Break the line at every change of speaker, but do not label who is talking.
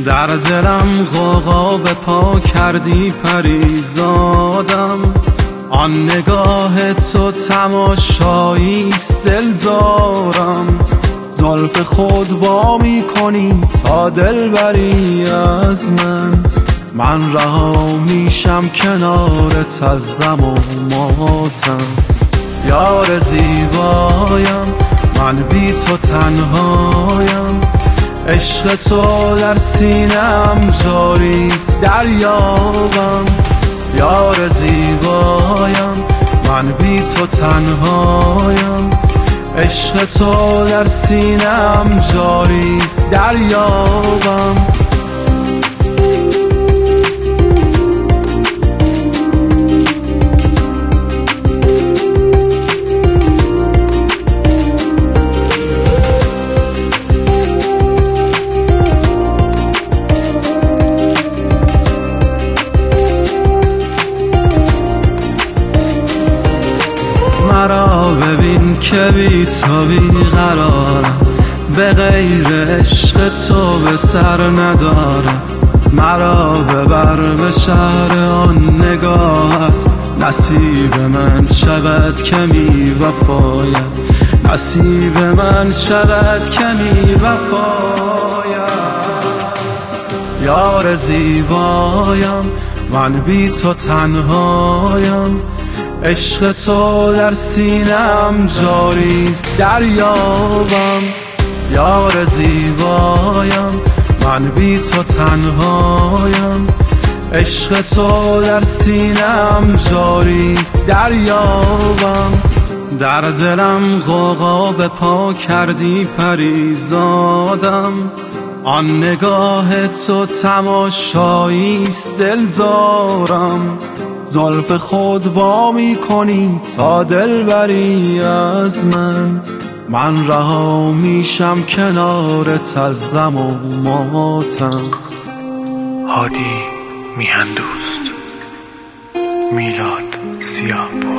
در دلم غوغا به پا کردی پریزادم، آن نگاه تو تماشاییست دل دارم. زلف خود وا می کنی تا دل بری از من رها میشم کنارت از غم و ماتم. یار زیبایم من بی تو تنهایم، عشق تو در سینم جاریست دریابم. یار زیبایم من بی تو تنهایم، عشق تو در سینم جاریست دریابم. مرا ببین که بی تو بی قرارم، به غیر عشق تو به سر ندارم. مرا ببر به شهر آن نگاهت، نصیب من شود کمی وفایت، نصیب من شود کمی وفایت. یار زیبایم من بی تو تنهایم، عشق تو در سینم جاریست دریابم. یار زیبایم من بی تو تنهایم، عشق تو در سینم جاریست دریابم. در دلم غوغا به پا کردی پریزادم، آن نگاه تو تماشاییست دل دارم. زلف خود وا می کنی تا دل بری از من رها میشم کنارت از غم و ماتم.
هادی میهن دوست، میلاد سیاه.